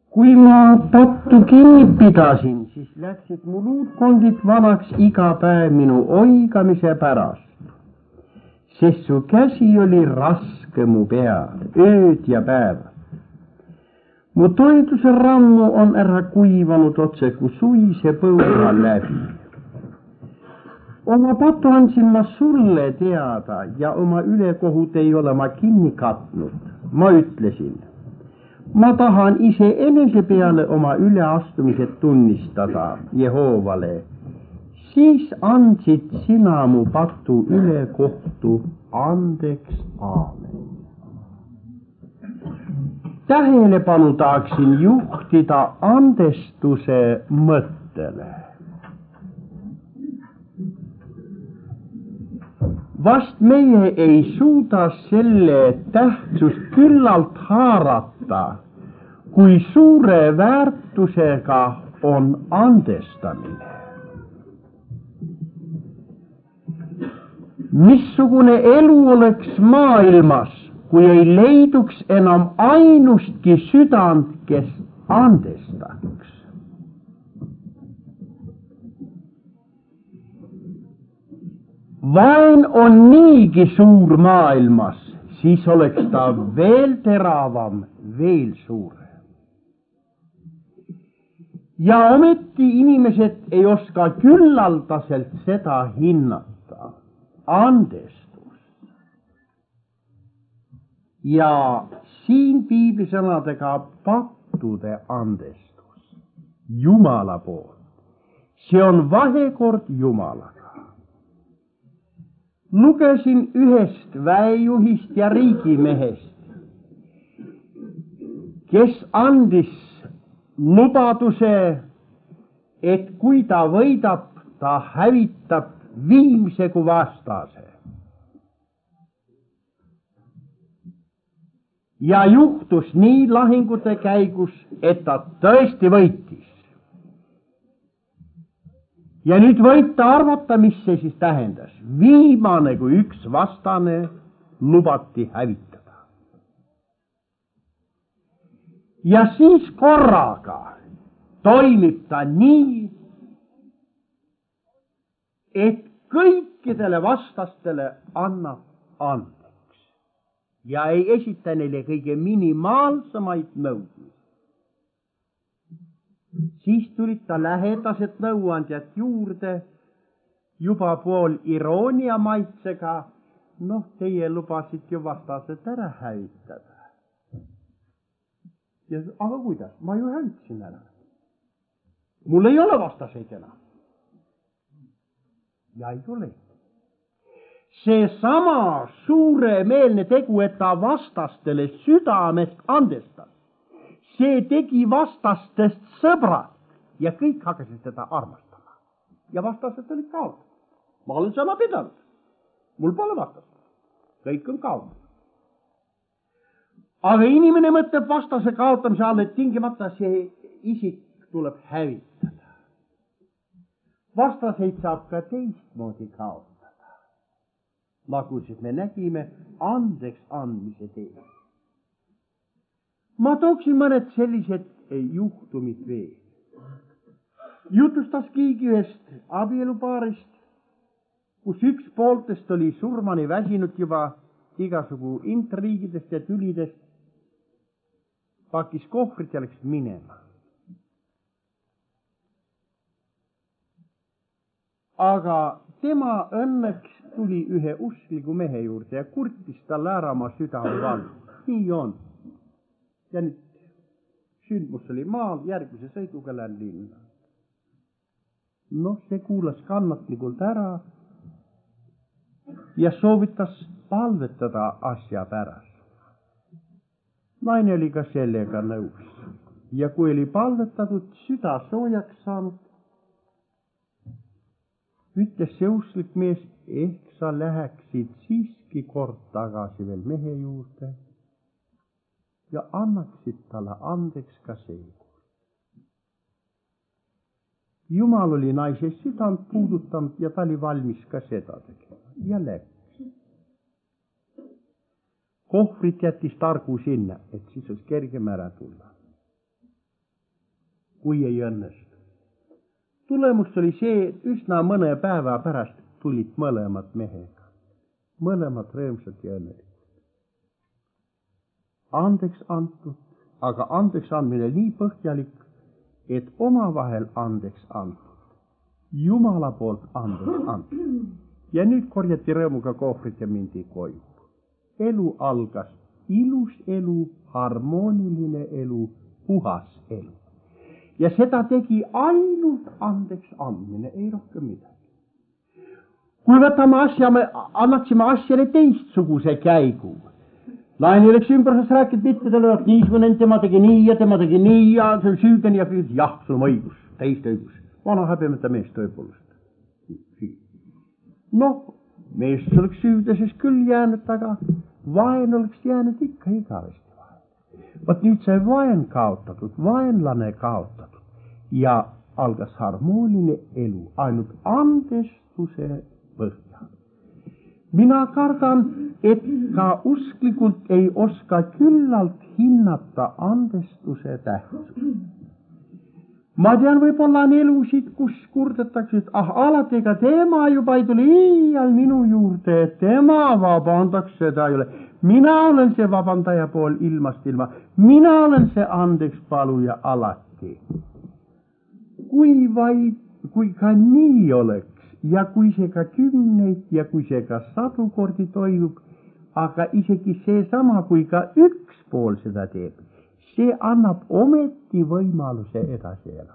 Kui ma pattu kinni pidasin, siis läksid mu luutkondid vanaks iga päev minu oigamise pärast. Sest su käsi oli raske mu peal, ööd ja päevad. Mu toiduse rammu on ära kuivanud otse kui suise põua läbi. Oma patu andsin ma sulle teada ja oma ülekohut ei ole ma kinni katnud. Ma ütlesin, ma tahan iseenese peale oma üleastumised tunnistada Jehoovale. Siis andsid sina mu patu ülekohtu andeks. Aamen. Tähelepanu tahaksin juhtida andestuse mõttele. Vast meie ei suuda selle tähtsust küllalt haarata, kui suure väärtusega on andestamine. Missugune elu oleks maailmas, kui ei leiduks enam ainustki südant, kes andestaks. Vaen on niigi suur maailmas, siis oleks ta veel teravam, veel suurem. Ja ometi inimesed ei oska küllaldaselt seda hinnata, andestus. Ja siin piiblisõnadega pattude andestus, Jumala poolt. See on vahekord Jumalaga. Lugesin ühest väejuhist ja riigimehest, kes andis lubaduse, et kui ta võidab, ta hävitab viimse kui vastase. Ja juhtus nii lahingute käigus, et ta tõesti võitis. Ja nüüd võite arvata, mis see siis tähendas. Viimane kui üks vastane lubati hävitada. Ja siis korraga toimib ta nii, et kõikidele vastastele annab andeks ja ei esita neile kõige minimaalsemaid nõudmisi. Siis tulid ta lähedased nõuandjad juurde, juba pool iroonia maitsega. Noh, teie lubasid ju vastased ära hävitada. Ja, aga kuidas? Ma ju hävitasin ära. Mul ei ole vastaseid enam. Ja ei ole. See sama suuremeelne tegu, et ta vastastele südamest andestas. See tegi vastastest sõbrad ja kõik hakkasid teda armastama. Ja vastased olid kaotatud. Ma olen sama pidanud. Mul pole vastast. Kõik on kaotatud. Aga inimene mõtleb vastase kaotamise all, et tingimata see isik tuleb hävitada. Vastaseid saab ka teistmoodi kaotada. Nagu siis me nägime andeks andmise teel. Ma tooksin mõned sellised juhtumid veel. Jutustas keegi ühest abielupaarist, kus üks pooltest oli surmani väsinud juba igasugu intriigidest ja tülidest, pakis kohvrit ja läks minema. Aga tema õnneks tuli ühe uskliku mehe juurde ja kurtis talle ära oma südamevalu. Nii on. Ja nüüd sündmus oli maal, järgmise sõiduga lähen linna. Noh, see kuulas kannatlikult ära ja soovitas palvetada asja pärast. Naine oli ka sellega nõus. Ja kui oli palvetatud, süda soojaks saanud, ütles see usklik mees, ehk sa läheksid siiski kord tagasi veel mehe juurde ja annaksid talle andeks ka seekord. Jumal oli naise südant puudutanud ja ta oli valmis ka seda tegema ja läks. Kohvrit jättis targu sinna, et siis oleks kergem ära tulla. kui ei õnnestu. Tulemus oli see, et üsna mõne päeva pärast tulid mõlemad mehega. Mõlemad rõõmsad ja õnnelikud. Andeks antud, aga andeks andmine nii põhjalik, et omavahel andeks antud. Jumala poolt andeks antud. Ja nüüd korjati rõõmuga kohvrit ja mindi koju. Elu algas, ilus elu, harmooniline elu, puhas elu. Ja seda tegi ainult andeks andmine, ei rohkem midagi. Kui võtame asja, me annaksime asjale teistsuguse käigu. Laine oleks ümbrusest rääkid mitmedele, et niisugune tema tegi nii ja see on süüdeni ja küll, jah, sul on õigus, täiesti õigus. Vana häbemata mees tõepoolest. Noh, mees oleks süüdeses küll jäänud, aga vaen oleks jäänud ikka igavesti vaen. Vaat nüüd sai vaen kaotatud, vaenlane kaotatud ja algas harmooniline elu, ainult andestuse põhjal. Mina kardan, et ka usklikult ei oska küllalt hinnata andestuse tähtsust. Ma tean, võib-olla on elusid, kus kurdetakse, et alati ega tema juba ei tule iial minu juurde, et tema vabandaks, seda ei ole. Mina olen see vabandaja pool ilmast ilma. Mina olen see andeks paluja alati. Kui ka nii oleks ja kui see ka 10 ja kui see ka 100 kordi toimub, aga isegi seesama, kui ka üks pool seda teeb, see annab ometi võimaluse edasi elada.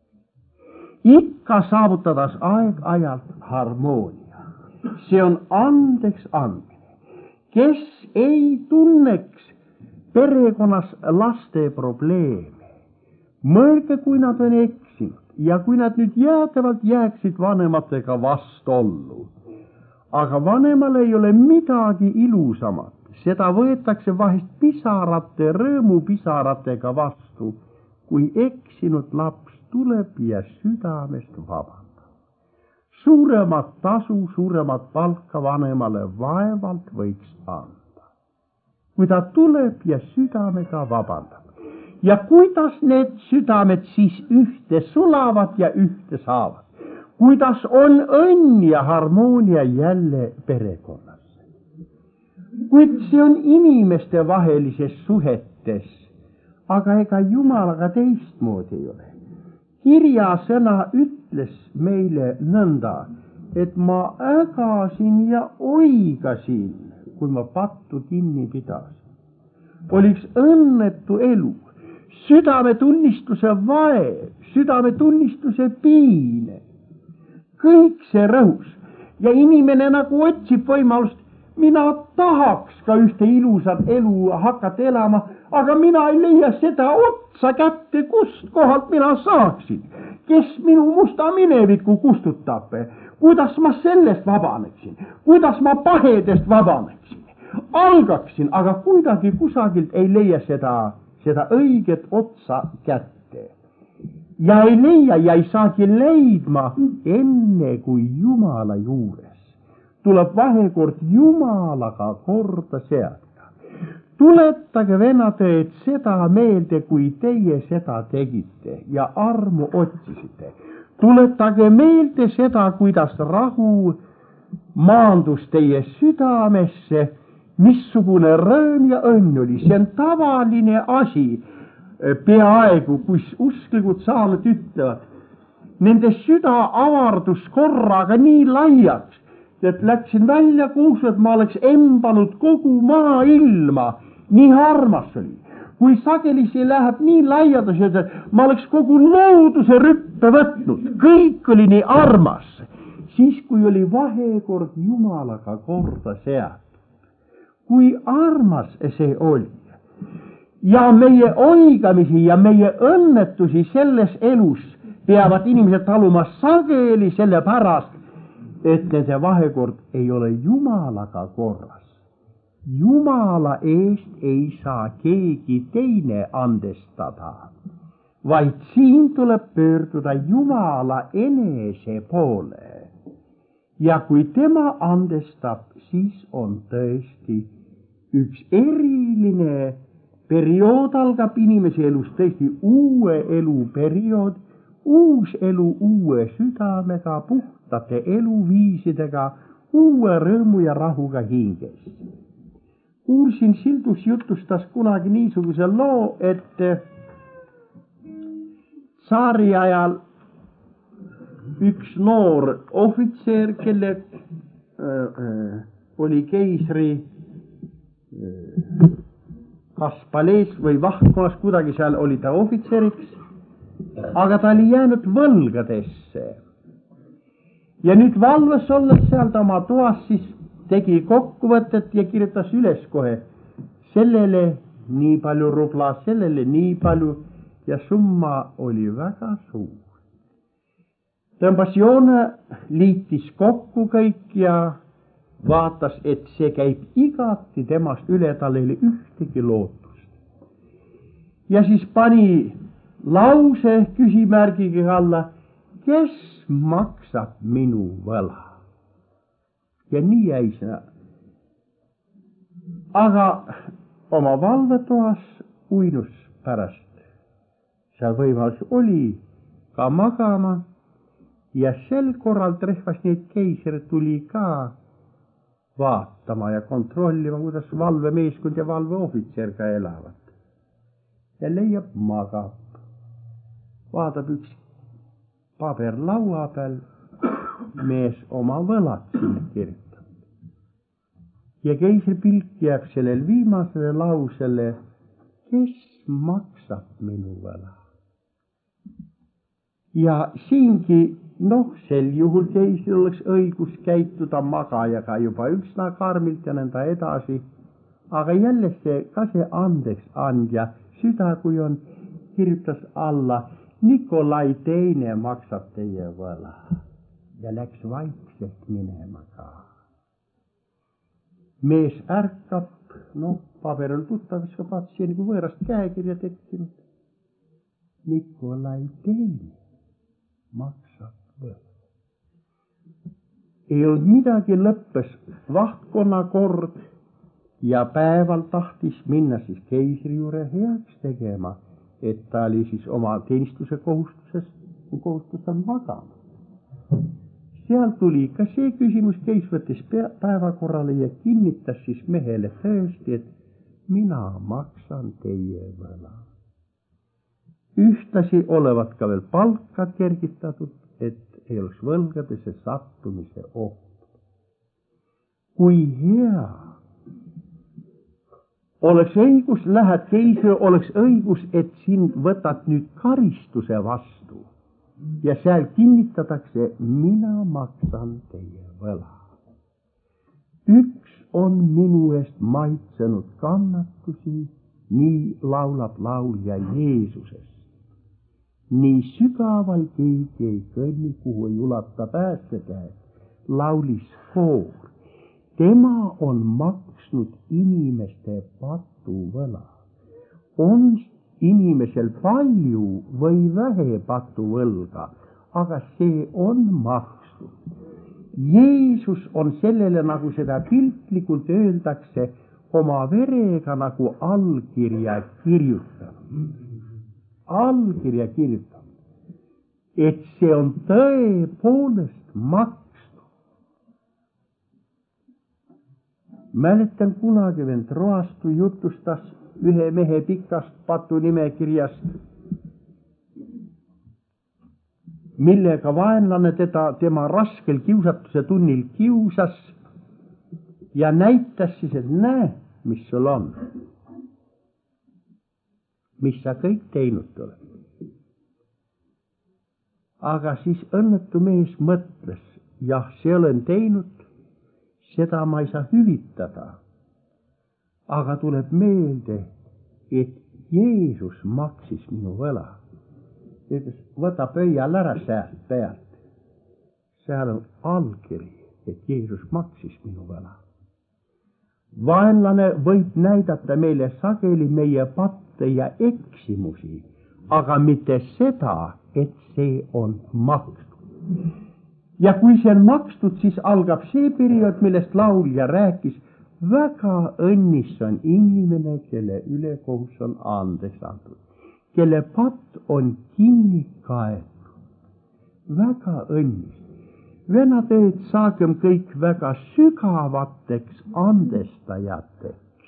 Ikka saavutades aeg-ajalt harmoonia. See on andeks andmine. Kes ei tunneks perekonnas laste probleeme, mõelge, kui nad on eksinud ja kui nad nüüd jäädavalt jääksid vanematega vastuollu. Aga vanemal ei ole midagi ilusamat. Seda võetakse vahest pisarate, rõõmupisaratega vastu, kui eksinud laps tuleb ja südamest vabandab. Suuremat tasu, suuremat palka vanemale vaevalt võiks anda. Kui ta tuleb ja südamega vabandab. Ja kuidas need südamed siis ühte sulavad ja ühte saavad? Kuidas on õnn ja harmoonia jälle perekonnas? Kuid see on inimeste vahelises suhetes, aga ega Jumalaga teistmoodi ei ole. Kirjasõna ütles meile nõnda, et ma ägasin ja oigasin, kui ma pattu kinni pidasin. Oliks õnnetu elu, südametunnistuse vaev, südametunnistuse piine. Kõik see rõhus ja inimene nagu otsib võimalust, mina tahaks ka ühte ilusat elu hakata elama, aga mina ei leia seda otsa kätte, kust kohalt mina saaksin. Kes minu musta minevikku kustutab? Kuidas ma sellest vabaneksin? Kuidas ma pahedest vabaneksin? Algaksin, aga kuidagi kusagilt ei leia seda õiget otsa kätte. Ja ei leia ja ei saagi leidma enne kui Jumala juures. Tuleb vahekord Jumalaga korda seada. Tuletage, vennad, seda meelde, kui teie seda tegite ja armu otsisite. Tuletage meelde seda, kuidas rahu maandus teie südamesse, missugune rõõm ja õnn oli. See on tavaline asi, peaaegu, kus usklikud saanud ütlevad. Nende süda avardus korraga nii laiaks, et läksin välja kuusu, et ma oleks embanud kogu maailma, nii armas oli. Kui sagelisi läheb nii laiadus, et ma oleks kogu looduse rüppe võtnud, kõik oli nii armas, siis kui oli vahekord Jumalaga korda seatud. Kui armas see oli. Ja meie oigamisi ja meie õnnetusi selles elus peavad inimesed taluma sageli selle pärast, et nende vahekord ei ole Jumalaga korras. Jumala eest ei saa keegi teine andestada, vaid siin tuleb pöörduda Jumala enese poole. Ja kui tema andestab, siis on tõesti üks eriline periood algab inimese elus tõesti uue elu periood, uus elu uue südamega, puhtate eluviisidega, uue rõõmu ja rahuga hinges. Kuulsin, Sildus jutustas kunagi niisuguse loo, et tsaari ajal üks noor ohvitser, kelle oli keisri kas palees või vahtkonnas, kuidagi seal oli ta ohvitseriks, aga ta oli jäänud võlgadesse. Ja nüüd valves olles seal ta oma toas siis tegi kokkuvõtet ja kirjutas üles kohe sellele nii palju rubla, sellele nii palju ja summa oli väga suur. Tõmbas joone, liitis kokku kõik ja vaatas, et see käib igati temast üle, tal ei ole ühtegi lootust. Ja siis pani lause küsimärgiga alla, kes maksab minu võla? Ja nii jäi see. Aga oma valvetoas uinus pärast. Seal võimalus oli ka magama ja sel korral trehvas neid keiser tuli ka vaatama ja kontrollima, kuidas valvemeeskond ja valveohvitser ka elavad. Ja leiab, magab. Vaatab üks paber laua peal, mees oma võlad sinna kirjutab. Ja keisri pilk jääb sellel viimasele lausele, kes maksab minu võla? Ja siingi, sel juhul keisril oleks õigus käituda magajaga juba üksna karmilt ja nõnda edasi, aga jälle see andeks andja süda, kui on, kirjutas alla, Nikolai teine maksab teie võla ja läks vaikselt minema ka. Mees ärkab, paber on tuttav, viskab vaatsi nagu võõrast käekirja tekkinud. Nikolai teine maksab võla. Ei olnud midagi, lõppes vahtkonna kord ja päeval tahtis minna siis keisri juurde heaks tegema, et ta oli siis oma teenistuse kohustus on magama. Seal tuli ka see küsimus, keis võttis päevakorrale ja kinnitas siis mehele tõesti, et mina maksan teie võla. Ühtlasi olevat ka veel palkad kergitatud, et ei oleks võlgadesse sattumise oht. Kui hea oleks õigus, lähed keisri, oleks õigus, et sind võtad nüüd karistuse vastu. Ja seal kinnitatakse, mina maksan teie võla. Üks on minu eest maitsenud kannatusi, nii laulab laulja Jeesusest. Nii sügaval keegi ei kõnni, kuhu ei ulata päästekäed, laulis koor. Tema on maksnud inimeste patuvõla. On inimesel palju või vähe patuvõlga, aga see on makstud. Jeesus on sellele, nagu seda piltlikult öeldakse, oma verega nagu allkirja kirjutanud. Allkirja kirjutanud. Et see on tõepoolest makstud. Mäletan kunagi vend Roastu jutustas ühe mehe pikast patunimekirjast, millega vaenlane tema raskel kiusatuse tunnil kiusas ja näitas siis, et näe, mis sul on. Mis sa kõik teinud oled. Aga siis õnnetu mees mõtles, jah, see olen teinud, seda ma ei saa hüvitada. Aga tuleb meelde, et Jeesus maksis minu võla. Ütles, võta pöial ära sealt pealt. Seal on allkiri, et Jeesus maksis minu võla. Vaenlane võib näidata meile sageli meie patte ja eksimusi, aga mitte seda, et see on makstud. Ja kui see on makstud, siis algab see periood, millest laulja rääkis, Väga õnnis on inimene, kelle ülekohus on andeks antud, kelle patt on kinni kaetud. Väga õnnis. Vennateed saagem kõik väga sügavateks andestajateks.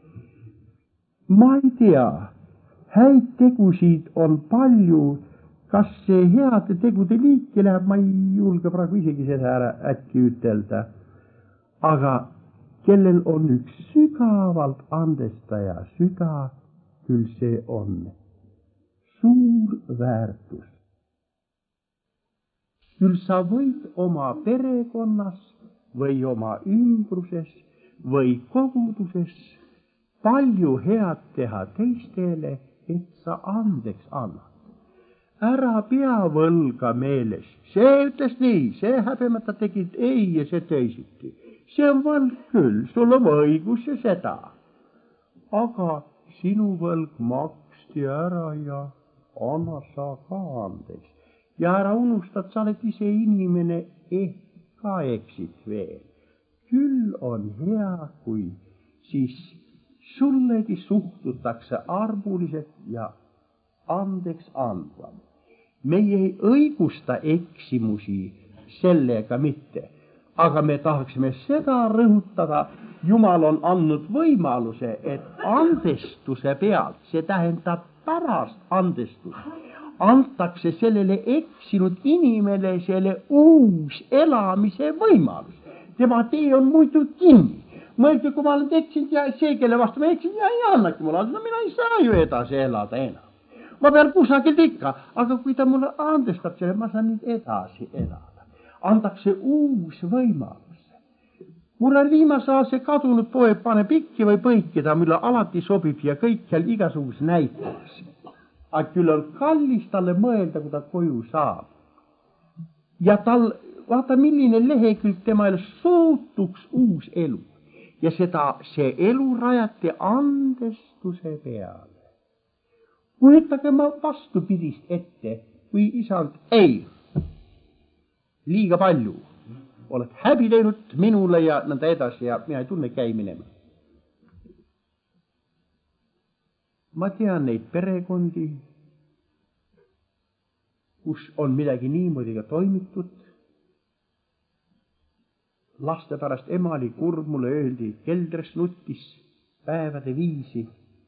Ma ei tea, häid tegusid on palju, kas see heade tegude liiki läheb, ma ei julge praegu isegi seda ära äkki ütelda. Aga kellel on üks sügavalt andestaja süda, küll see on suur väärtus. Küll sa võid oma perekonnas või oma ümbruses või koguduses palju head teha teistele, et sa andeks annad. Ära pea võlga meeles. See ütles nii, see häbemata tegid ei ja see teisiti. See on võlg küll, sul on õigus ja seda. Aga sinu võlg maksti ära ja anna sa ka andeks. Ja ära unustad, sa oled ise inimene, ehk ka eksid veel. Küll on hea, kui siis sullegi suhtutakse armuliselt ja andeks andvam. Meie ei õigusta eksimusi sellega mitte, aga me tahaksime seda rõhutada, Jumal on andnud võimaluse, et andestuse pealt, see tähendab pärast andestust, antakse sellele eksinud inimele selle uus elamise võimalus. Tema tee on muidu kinni. Mõelge, kui ma olen eksinud ja see, kelle vastu ma eksin, ja ei annagi mulle, no mina ei saa ju edasi elada enam. Ma pean kusagilt ikka, aga kui ta mulle andestab selle, ma saan nüüd edasi elada. Andakse uus võimalus. Mul on viimase aasta kadunud poeg paneb ikki või põikida, mille alati sobib ja kõik seal igasugus näiteks. Aga küll on kallis talle mõelda, kui ta koju saab. Ja tal, vaata milline lehekülg tema elus sootuks uus elu. Ja see elu rajati andestuse peale. Võetage ma vastupidist ette, kui isand, ei, liiga palju, oled häbi teinud minule ja nõnda edasi ja mina ei tunne käi minema. Ma tean neid perekondi, kus on midagi niimoodi ka toimitud. Laste pärast ema oli kurb, mulle öeldi, keldris nutis päevade viisi.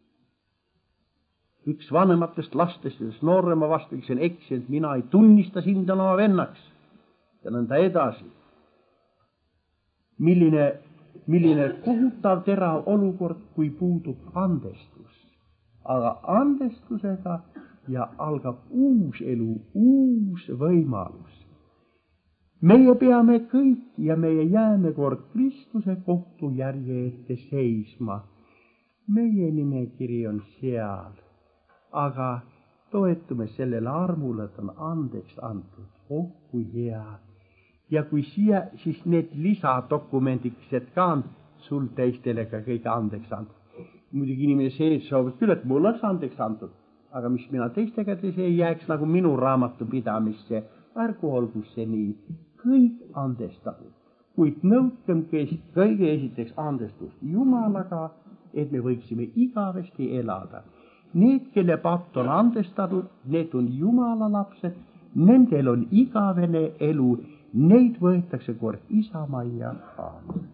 Üks vanematest lastest, noorema vastu, kes on eksinud, mina ei tunnista sind oma vennaks ja nõnda edasi. Milline kohutav terav olukord, kui puudub andestus. Aga andestusega ja algab uus elu, uus võimalus. Meie peame kõik ja meie jääme kord Kristuse kohtujärje ette seisma. Meie nimekiri on seal, aga toetume sellele armule, et on andeks antud. Oh, kui hea! Ja kui siia, siis need lisadokumendikesed ka on sul teistele ka kõige andeks antud. Muidugi inimene sees soovib küll, et mul oleks andeks antud, aga mis mina teistega see ei jääks nagu minu raamatupidamisse, ärgu olgu see nii, kõik andestatud, kuid nõudkem kõige esiteks andestust Jumalaga, et me võiksime igavesti elada. Need, kelle patt on andestatud, need on Jumala lapsed, nendel on igavene elu, neid võetakse kord isamajja. Aamen.